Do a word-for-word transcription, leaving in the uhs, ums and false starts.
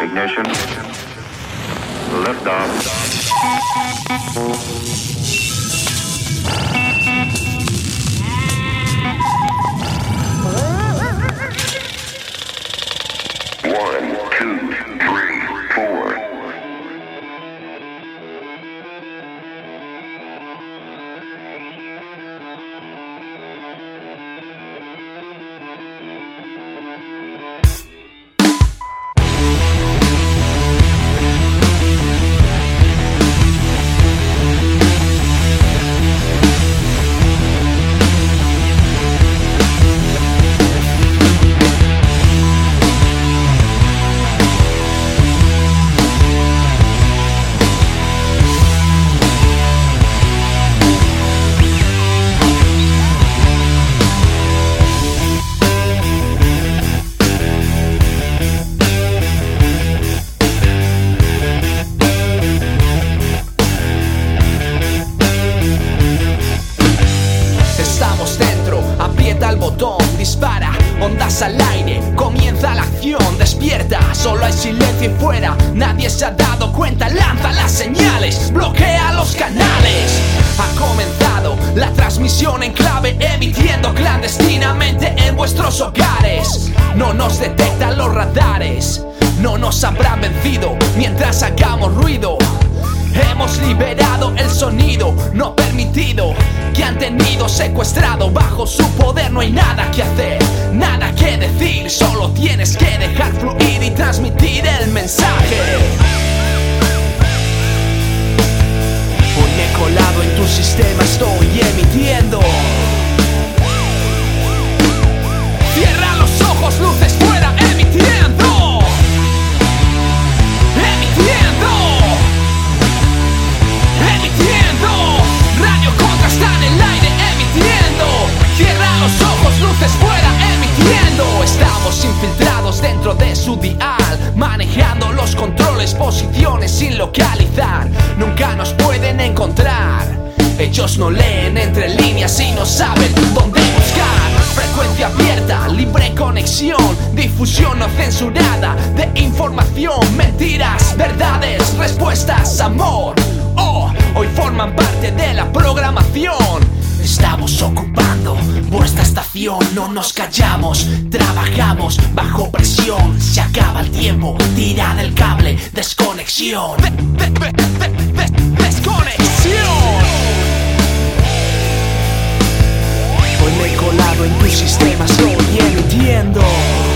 Ignition. Liftoff. One, two, three, four. Dispara, ondas al aire, comienza la acción, despierta, solo hay silencio y fuera, nadie se ha dado cuenta, lanza las señales, bloquea los canales. Ha comenzado la transmisión en clave, emitiendo clandestinamente en vuestros hogares. No nos detectan los radares, no nos habrán vencido mientras hagamos ruido. Hemos liberado el sonido no permitido que han tenido secuestrado. Bajo su poder no hay nada que hacer, nada que decir. Solo tienes que dejar fluir y transmitir el mensaje. Hoy me he colado en tu sistema, estoy emitiendo. Cierra los ojos, luces fuera, emitiendo. Emitiendo. Emitiendo, Radio Contra está en el aire emitiendo. Cierra los ojos, luces fuera, emitiendo. Estamos infiltrados dentro de su dial, manejando los controles, posiciones sin localizar. Nunca nos pueden encontrar. Ellos no leen entre líneas y no saben dónde buscar. Frecuencia abierta, libre conexión, difusión no censurada de información, mentiras, verdades, respuestas, amor. Oh, hoy forman parte de la programación. Estamos ocupando vuestra estación, no nos callamos, trabajamos bajo presión. Se acaba el tiempo, tira del cable, desconexión. De, de, de, de, de, desconexión. Hoy me he colado en tu sistema, estoy emitiendo.